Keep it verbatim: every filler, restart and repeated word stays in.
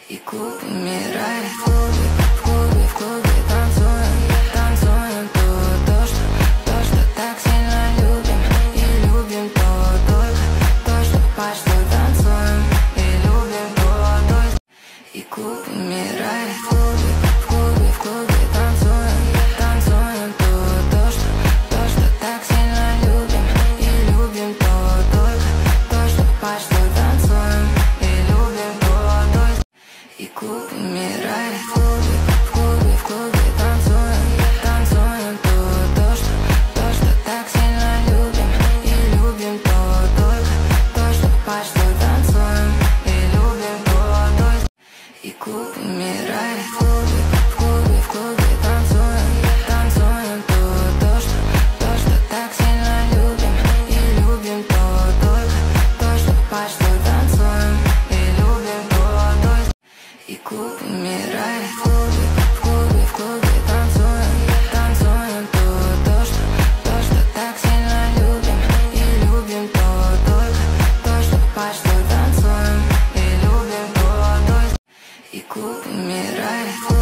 И клуб умирает. В клубе, в клубе, в клубе танцуем, танцуем то, то, что, то, что так сильно любим. И любим то, только то, что по что танцуем. И любим то, то. И клуб умирает. В клубе, в клубе, в клубе танцуем, танцуем то, то, что, то, что так сильно любим. И любим то, только то, что по что танцуем. И любим то, то. И клуб умирает. В клубе, в клубе, в клубе танцуем, танцуем то, то, что, то, что так сильно любим. И любим то, только то, что по что танцуем. И любим то, то. И клуб умирает. В клубе, в клубе, в клубе танцуем, танцуем то, то, что, то, что так сильно любим. И любим то, только то, что по что танцуем. И любим то, то. И клуб умирает. В клубе, в клубе, в клубе танцуем, танцуем то, то, что, то, что так сильно любим. И любим то, только то, что по что танцуем. И любим то, то. И клуб умирает.